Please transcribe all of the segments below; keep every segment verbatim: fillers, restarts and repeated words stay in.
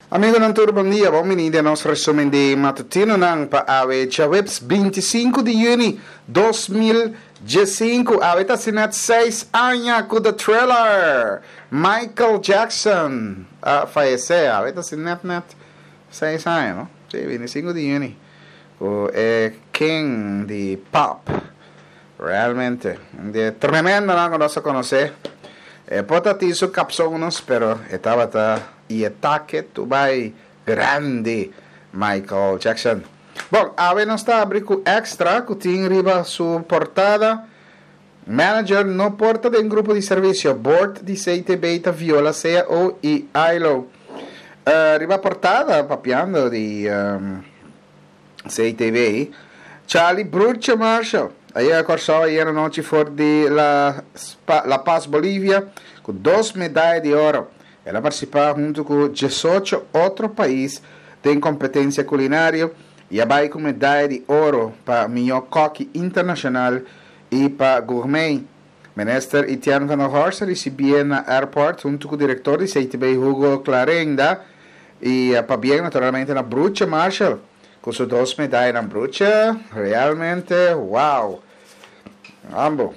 Amigo ng Turbo, bom dia. Bem-vindo ao nosso resumo de matutino ng pa-awe Chawebs vinte e cinco de junho de dois mil e cinco. Awe ta sinat seis anos com o trailer. Michael Jackson uh, faleceu. Awe ta sinat net seis anos, no? Sí, vinte e cinco de junho. O é king de pop. Realmente. De tremendo, não conosco conhecer. É potatizo capsonos, pero estava ta e ataque tu vai grande Michael Jackson. Bom, ave não está abrindo extra que tem riba sua portada. Manager no porta de um grupo de serviço. Board de C T B ta viola C A O e I L O. Uh, riba portada papiando de um, C T B. Charlie Bruce Marshall. Ayer corso ayer noche for de la, la Paz Bolívia com duas medalhas de ouro. Ela participa junto com dezoito outros países em competência culinária e vai com medalha de ouro para melhor coque internacional e para gourmet. Minister Etienne Van der Horst recebia na aeroporto junto com o diretor de C T B Hugo Clarenda e para bem naturalmente na Bruce Marshall com suas duas medalhas na Bruce. Realmente, wow! Ambo.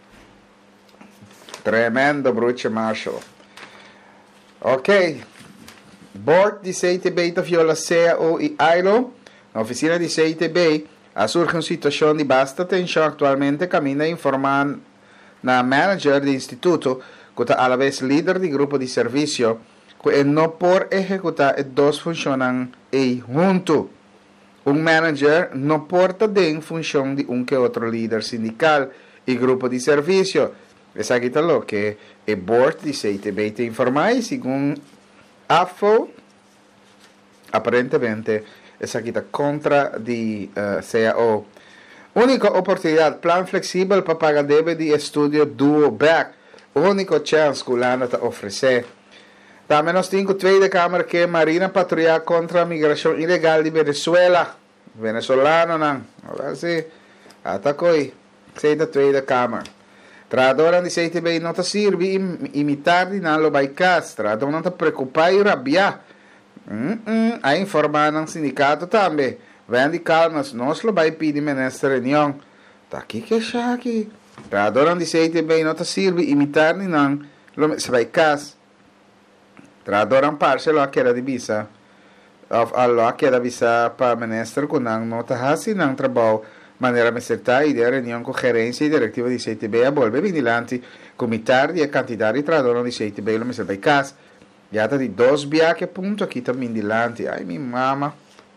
Tremendo Bruce Marshall. Ok, board de C T B viola C A O e I L O. Na oficina de C T B, a surge uma situação de basta tensão atualmente, caminha informando na manager do instituto, que está a la vez líder do grupo de serviço, que não por executar as duas funcionam e junto. Um manager não porta em função de um que outro líder sindical e grupo de serviço. Essa aqui está lo que o board de C T B te informa e segundo A F O, aparentemente, essa aqui está contra de uh, C A O. Única oportunidade, plano flexível para pagar débito de estúdio duo back. Único chance que o Landa está oferecer. Também nós temos a tweede Câmara que é Marina patrulha contra a migração ilegal de Venezuela. Venezuelano não. Agora sim. Atacou aí. Sei da tweede Câmara. Tradora di C T B não está serve imitar de não lo vai cas. Tradora não está preocupar e rabiar. Mm -mm. A informar no sindicato também. Vem de calma, nós lo vai pedir nessa reunião. Tá aqui que é aqui. Tradora di C T B não está serve imitar de não lo vai cas. Tradora um parcelo a queda de visa. A queda de visa para ministro com não está assim não trabalho. Maneira acertada e de reunião com gerência e diretiva de C T B a volver vigilante comitar e a quantidade de tradores de C T B lo mesmo vai cas. Já está de dois viajes ponto aqui também vigilante. Ai, minha mama.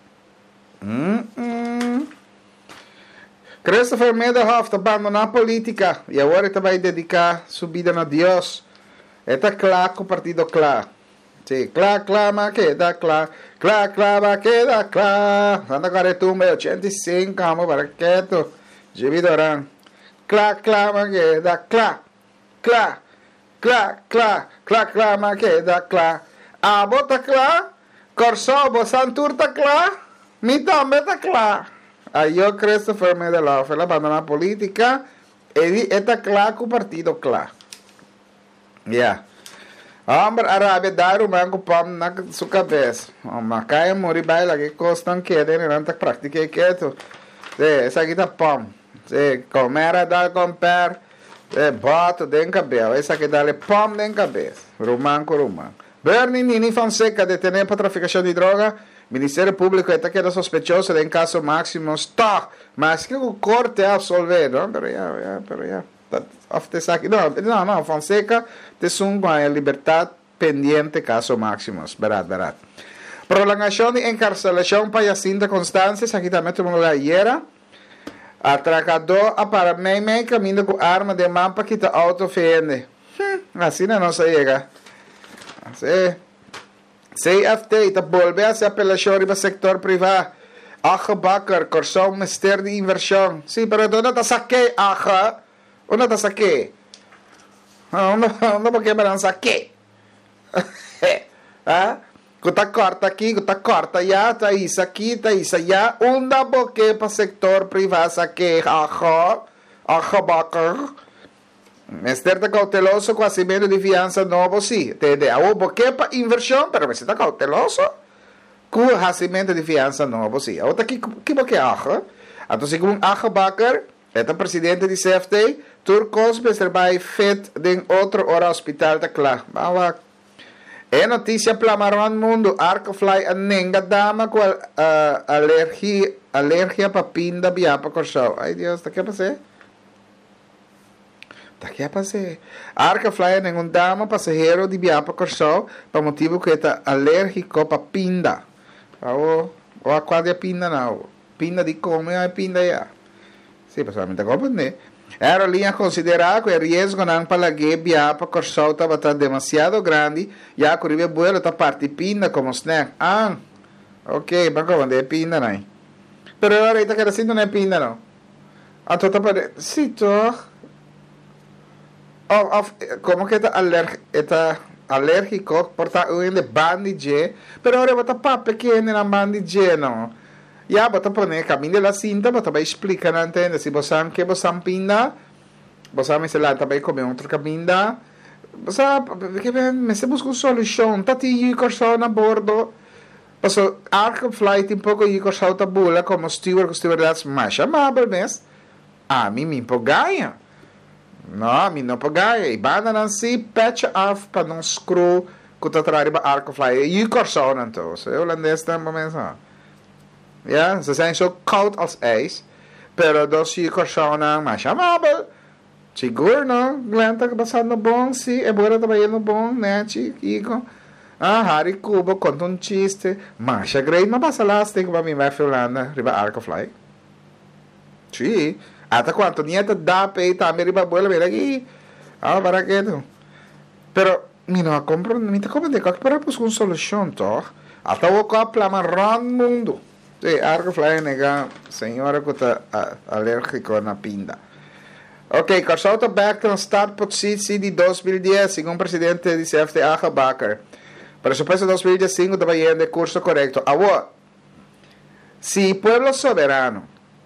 Hum, hum. Christopher Mederhoff abandonou a política e agora está vai dedicar sua vida a Deus. Está claro com o partido claro. Sí, claro, claro, ma queda claro. Claro, claro, ma queda claro. Santa Caretumba, oitenta e cinco, vamos para quieto. Jimmy Doran. Claro, claro, ma queda claro. Claro, claro, claro, claro, claro, ma queda claro. A bota claro. Corsobo, Santur está claro. Mi também está claro. Aí eu, Christopher Mederhoff, ele abandonou a política. E está claro com o partido claro. Yeah. Hombre, Arábia dá o mango pão na sua cabeça. Mas cai morrer baila que costam que tem não tá prática quieto. Essa aqui tá pão. Se comer dá comprar, é bota dentro cabelo. Essa aqui dá pão dentro cabeça. Rumão com rumão. Bernie Nini Fonseca detenido para traficação de droga. Ministério Público está queda sospechoso de um caso máximo stock. Mas que o corte é absolver, não? Pero já, já, pero já. Não, não, não, Fonseca te suma a liberdade pendiente caso máximos, verdade, verdade. Prolongação de encarcelação para Jacinta Constância, aqui também todo mundo ayer. Atracador a para Meimei, caminho com arma de mapa que está autofende. Hum, assim não se chega. Assim. C F T, está volver a se apelação para o setor privado. Aja Bakar, corso um ministério de inversão. Sim, sí, pero onde está saque, aja? Onde está saque? Onde porque me não saque? Ah? Kuta corta aqui, kuta corta já, tá isso aqui, tá isso já. Onde porque para setor privado saque, aja? Aja Bakar. Ministério está cauteloso com acimento de fiança novo, sim. Entende? O porque para inversão, pero você está cauteloso? ku recebimento de fiança novo, sim. Outra que que que acha? Então, segundo Acha Bakker, é o presidente de C F T, Turcos trabalha feito em outro hora hospital da claro. Mas é notícia plamaron mundo, Arcofly a nenga dama com uh, alergia, alergia para pinda biapa corsau. Ai Deus, tá que passar? Tá que passar? Arcofly a nenhum dama passageiro de biapa corsau, para motivo que está alérgico para pinda. Ou ou a quadra pinda não. Pinda de come é pinda já. Sim, pessoalmente compreende. A aerolínea considera que o risco não palague biapa corsau estava demasiado grande, já que o vuelo está parte pinda como snack. Ah, ok, mas como é pinda não? Pero agora está querendo não é pinda não. Ah, tu está para sim, tu. Oh, como que está alerg está alérgico por estar usando bandage, pero agora está para pequeno na bandage não. Ya, bota poner caminho da cinta, bota vai explicar, não entende? Se você quer você pinda, você me lá também comer outro caminho, você que me se busca uma solução, tá ti corso na bordo, passo arco flight um pouco e corso ta bula como steward, stewardess mais amável, mas a mim me empolgaia. Não, me não empolgaia. E banda não se patch off para não screw que tá trabalhando arco flight e corso não então. Eu holandês também mesmo. Ja, ze zijn zo koud als ijs, pero dos si corsonan mais amável. Seguro, não? Glenn tá passando bom, sim. É boa trabalhando bom, né, Chico? Ah, Harry Cuba conta um chiste. Mas a grande não passa lá, tem que vai me vai Finlândia, riba Arcofly. Sim. Até quanto nieta dá peita, me riba bola, mira aqui. Ah, para que tu? Pero, mi não compro, mi te como de que para buscar uma solução, toch? Até o copo lá marrom mundo. Sí, Arcofly nega, senhora que está alérgico na pinda. Ok, Carsauta back to start positie de dois mil e dez, segundo o presidente de C F T, Acha Bakker. Para o presupuesto de dois mil e cinco estava indo de curso correto. Agora, se o pueblo soberano,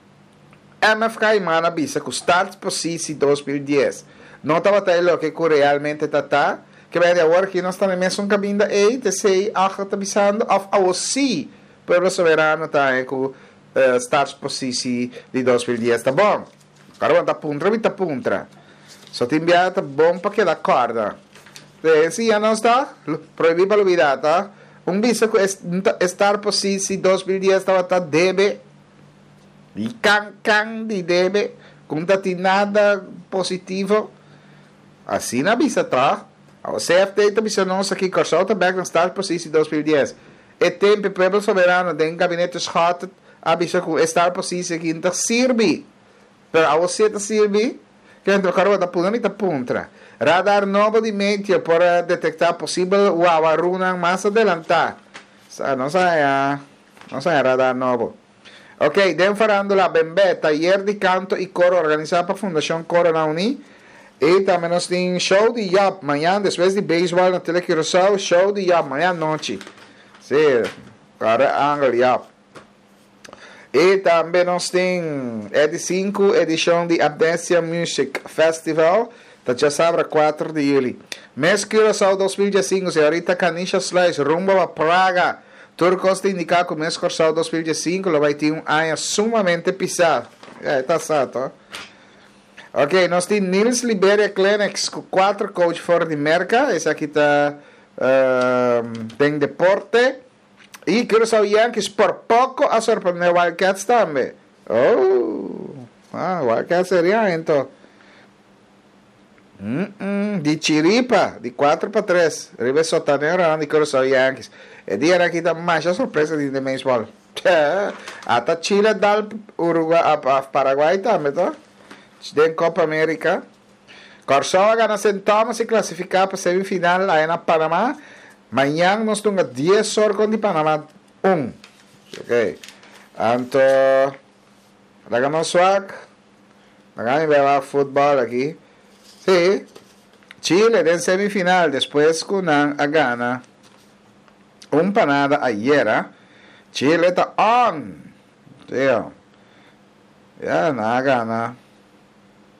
M F K e Mana avisa que o start positie dois mil e dez não estava tendo o que realmente está, que vai de agora que nós estamos mesmo caminho e de sei, Acha está avisando, ou se o pueblo soberano está com o uh, start positie de dois mil e dez, tá bom? Agora tá puntra, mi tá puntra. Só te enviata bom para que da corda. Eh, sì, não está? Proibir para olvidar, tá? Um visto que estar posisi dois mil e dez estava tá debe. E can can de debe. Como tá tem nada positivo. Assim na vista, tá? O C F T tá mencionando aqui que o Carsauta back no start posisi dois mil e dez. E tempo o pueblo soberano tem gabinete schat avisa que estar posisi aqui não serve. Pero a você está servindo, que a gente carro da punta e da punta. Radar novo de mente para detectar possível wawaruna mais adelantar. Não sai, não sai radar novo. Ok, den farando la bembe, taller de canto e coro organizado para a Fundação Corona Uni. E também nós temos show de job amanhã, depois de beisebol na Telequirosal, show de job amanhã noite. Sim, para Angle job. E também nós temos Ed cinco edição de Amnesia Music Festival, da já sabe, quatro de julho. Mês Curaçao dois mil e cinco, senhorita Kanisha Slice, rumbo a Praga. Turcos te indicar que o mês Curaçao dois mil e cinco vai ter um ano sumamente pisado. É, tá certo, ó. Ok, nós temos Nils Liberia Clinics, com quatro coaches fora de merca. Esse aqui tá, uh, tem deporte. E Curaçao Yankees por pouco a surpreender Wildcats também. Oh, ah, Wildcats seria então. Mm -mm, de Chiripa, de quatro para três. Ribe Sotanero de Curaçao Yankees. E dia aqui também mais a surpresa de beisebol. Até Chile dá Uruguai, a Paraguai também, tá? Tem Copa América. Curaçao gana Thomas e classificar para a semifinal lá na Panamá. Amanhã nós temos dez horas de Panamá um. Ok. Então, hagamos swag. Hagamos ver futebol aqui. Sim. Chile en semifinal. Después con a gana. Un panada ayer. Chile está on. Tío. Ya, na gana.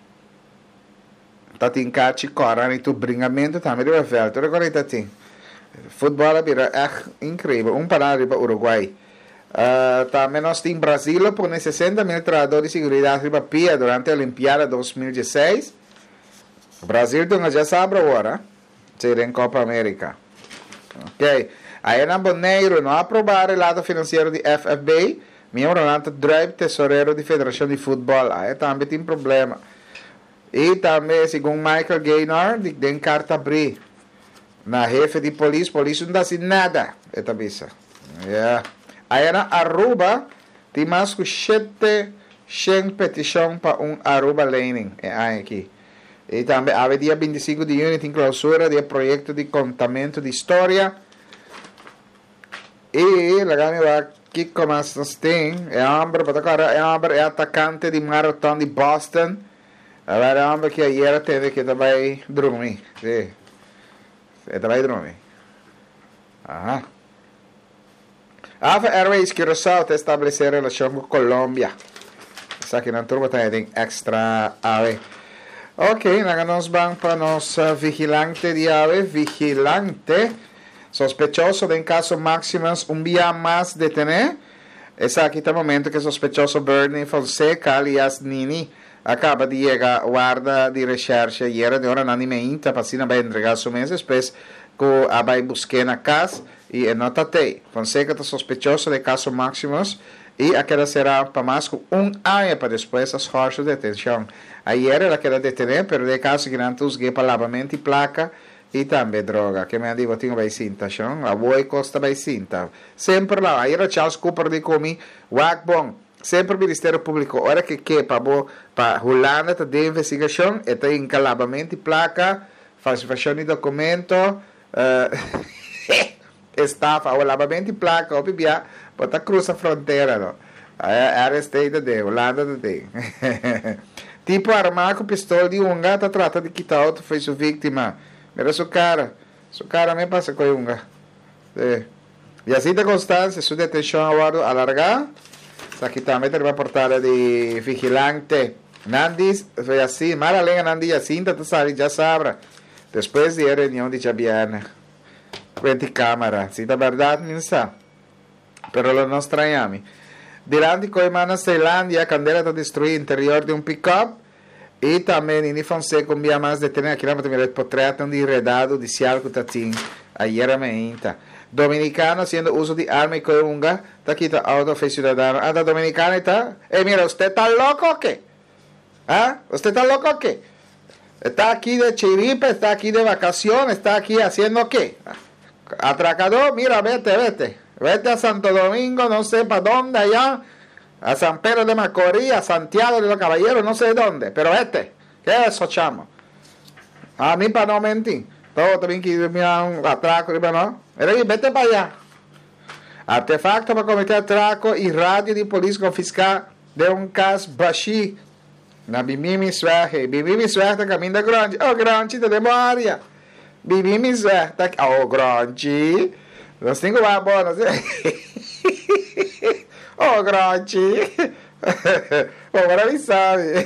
Tá tem cachi coran e tu bringamento também deve ver. Tu reconhece assim. Futebol é echt incrível. Um para para Uruguai. Uh, também nós temos Brasil por sessenta mil treinadores de segurança para Pia durante a Olimpíada dois mil e dezesseis. Brasil tem já sabe agora. Será em Copa América. Ok. Aí na Boneiro não aprovar o lado financeiro de F F B. Meu Ronaldo Drive, tesoureiro da Federação de Futebol. Aí também tem problema. E também, segundo Michael Gaynor, tem carta abrir. Na jefe de polícia, polícia não dá assim nada. Esta visa. Yeah. Aí na Aruba, tem mais que sete petições para um Aruba Laning. É aqui. E também, a dia vinte e cinco de junho, tem clausura do projeto de contamento de história. E, legal, aqui como nós temos, é homem, é homem, é atacante de maratona de Boston. Agora é homem que ayer teve que também dormir. Sim. Ele também dormir. Aham. Ava Airways Curaçao está estabelecer relação com Colômbia. Isso aqui na turma tem extra ave. Ok, nós vamos para nosso vigilante de ave. Vigilante. Sospechoso de caso Maximus um dia mais detener. Esse aqui é o momento que o sospechoso Bernie Fonseca, alias Nini, acaba de chegar à guarda de recherche e era de hora unanimemente para assim vai entregar seu mês depois que a vai buscar na casa e anotatei. Fonseca está sospechoso de caso Maximus e aquela será para mais que um ano para depois as forças de detenção. Ayer ela quer detener, pero de caso que não usgue para lavamento e placa e também droga, que me han dicho tinha vai cinta, chão, a boi costa vai cinta. Sempre lá, aí era Charles Cooper de comi, wak bom. Sempre o Ministério Público, hora que que para Holanda de investigação, está em calabamento e placa, falsificação de documento, uh, estafa, o lavamento e placa, o bibia, para cruzar a fronteira, não. Arrestado de Holanda de tipo armado com pistola de um gato trata de quitar outro, foi sua vítima. Mira sua cara, sua cara me passa com um gato. E assim de constância, sua detenção agora alargar. Aqui também tem uma portada de vigilante. Nandis, foi assim, mara lenga Nandi Jacinta, tu sabe, já sabe. Depois de reunião de Jabiana. Vente câmara, se da verdade, não sabe. Pero lo nos traíamos. Durante que a Ceilândia, a candeira está destruída no interior de um pick-up. E também, Nini Fonseca, um dia mais detener aqui, para ter o portreto de enredado de Cialco Tatim. Ayer a meinta. Dominicano haciendo uso de arma y coyunga, está aquí, está auto, fe ciudadano, anda dominicano y está, eh, mira, ¿usted está loco o qué? ¿Ah? ¿Usted está loco o qué? Está aquí de chiripe, está aquí de vacaciones, está aquí haciendo qué? Atracador, mira, vete, vete, vete a Santo Domingo, no sé para dónde, allá, a San Pedro de Macorís, a Santiago de los Caballeros, no sé dónde, pero vete, ¿qué es eso, chamo? A mí para no mentir. Todo también que mira un atraco, ¿no? Era vete para allá. Artefacto para cometer atraco y radio de policía confiscar de un caso Bashi. Na Bimimi Suerte. Bimimi Suerte caminho da grande. Oh, grande, de memória. Bimimi Suerte. Oh, grande. Nós temos uma boa, não sei. Oh, grande. Oh, agora me sabe.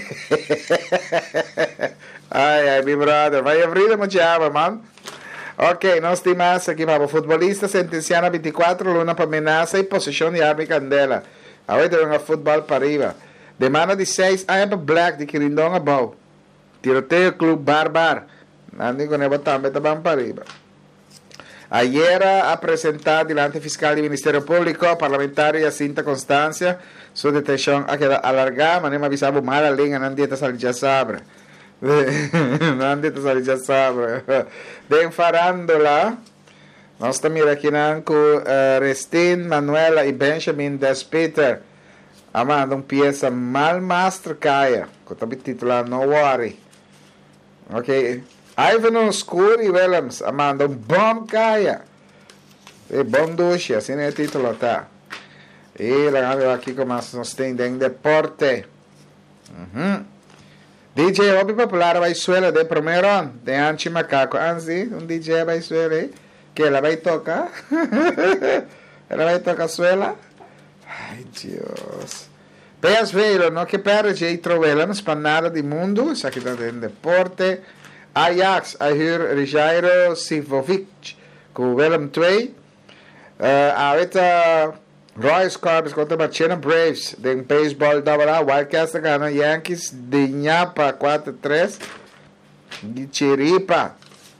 Ai, ai, meu brother, vai abrir uma chave, mano. Ok, nós temos aqui, vamos, futbolista sentenciado a vinte e quatro lunas para ameaça e possessão de arma e candela. Agora tem um futebol para arriba. Demanda de seis anos para Black de Quirindonga, bom. Tiroteio Clube Barbar. Nandi com ele também está bom para arriba. Ayer apresentado diante fiscal do Ministério Público, parlamentar Jacinta Constância, sua detenção a quedar alargada, mas não avisava mal a linha, não dieta salir já sabe. Não dieta salir já sabe. De farándola, nós estamos aqui com uh, Restin, Manuela e Benjamin Despeter, amando uma peça mal master caia, que está titulado No Worry. Ok. Ivan Scuri Willems, amando um bom caia. E bom duche, assim é o título, tá? E lá aqui como nós temos em deporte. Uhum. D J hobby popular Venezuela de primeiro ano, de Anchi Macaco. Anzi, um D J Venezuela, que ela vai tocar. Ela vai tocar suela. Ai, Deus. P S V, não que perde, e trovelamos para nada do mundo. Isso aqui está em deporte. Ajax, a hur Rijairo Sivovic, com Willem twee. Uh, ahorita Royce Cubs contra Machina Braves de baseball double A. Wildcats gana Yankees de Ñapa cuatro tres. De Chiripa.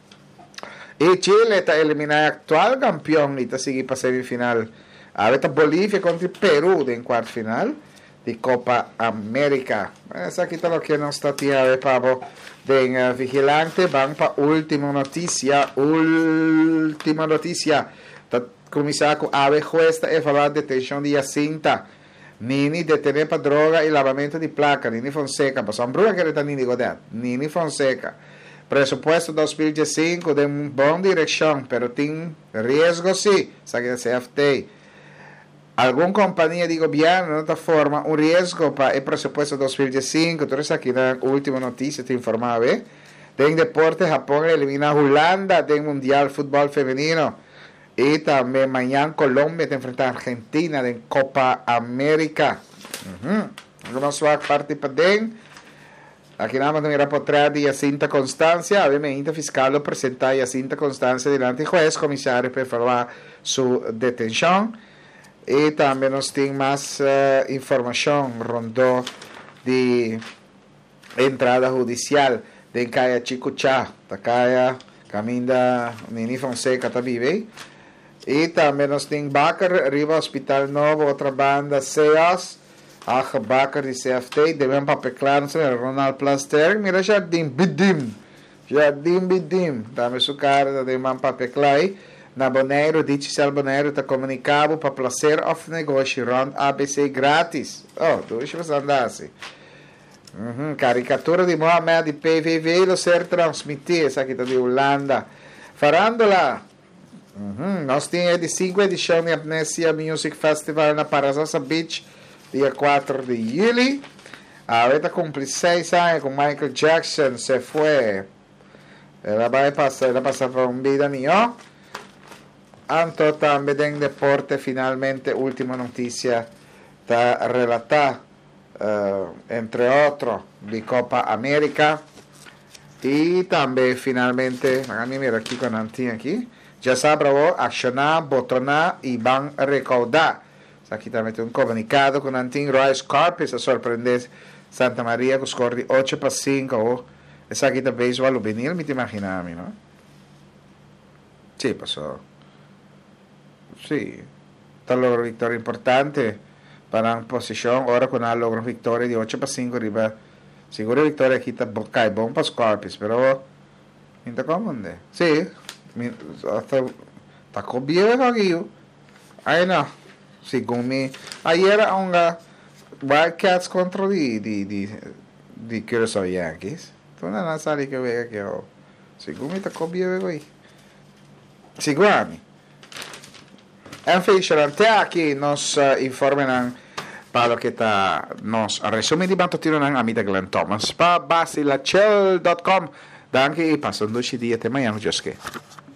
Y Chile está eliminado actual campeón y está sigue para semifinal. Ahorita Bolivia contra Perú de en cuarto final de Copa América. Eso aquí está lo que nos está tirando, Pablo. De uh, vigilante, van para última noticia. Última noticia. Comissário com a jueza é falar de detenção de Jacinta. Nini detener para droga e lavamento de placa. Nini Fonseca. Passou um brula que ele está Nini Godet. Nini Fonseca. Presupuesto dois mil e cinco de uma boa direção, pero tem risco sim. Sabe da C F T. Alguma companhia de governo, de outra forma, um risco para o presupuesto dois mil e cinco. Tudo isso aqui na última notícia te informava. Eh? Tem deporte, Japão elimina a Holanda, tem Mundial Futebol Feminino. Y también mañana Colombia te enfrenta a Argentina en Copa América. Uh-huh. Vamos a parte para den. Aquí nada más me irá por traer de Jacinta Constancia. Obviamente fiscal lo presenta a Jacinta Constancia delante del juez, comisario para evaluar su detención. Y también nos tiene más uh, información rondó de entrada judicial de Calle Chicuchá. La calle Caminda Nini Fonseca está vive. E também nós temos Bacar, Riva Hospital Novo, outra banda, C E O S, Acha Bacar de C F T, devem papel claro, Ronald Plaster, mira Jardim Bidim, Jardim Bidim, dá-me sua cara, devem papel claro, na Boneiro, Digital Boneiro, está comunicado para placer of negócio, rond A B C grátis. Oh, deixa eu andar assim. Uhum. Caricatura de Mohamed de P V V, lo ser transmitir, essa aqui está de Holanda. Farándola. Uhum. Nós temos a cinco edição de Amnesia Music Festival na Parazosa Beach, dia quatro de julho. Ahorita cumpre seis anos com Michael Jackson, se foi. Ela vai passar, ela passa por uma vida melhor. Anto também tem deporte, finalmente, última notícia, está relatada, uh, entre outros, de Copa América. E também, finalmente, a mí mira aqui com a Antinha aqui. Já sabe, accionar, botonar e van recaudar. Aqui também tem um comunicado com Antin Royce Corpus a surpreender Santa Maria com score de oito para cinco. Essa aqui também é o vinil, me te imaginami, não? Sim, passou. Sim. Está logro vitória importante para a posição. Agora com a logro vitória de oito para cinco, arriba. Seguro vitória aqui está cai bom para os Corpus, pero não comum, sim. Está com bien aqui. Aí não. Segundo me, ayer ang uh, Wildcats contra di di di di Curaçao Yankees. Tu na nasali que vega que o segundo me tá cobiando aí. Segundo. En fin, até aqui nos uh, informan para lo que está nos resume di banto tiro ng amita Glenn Thomas pa basilachel dot com. Danke, passando ci dia te manhã, Joske.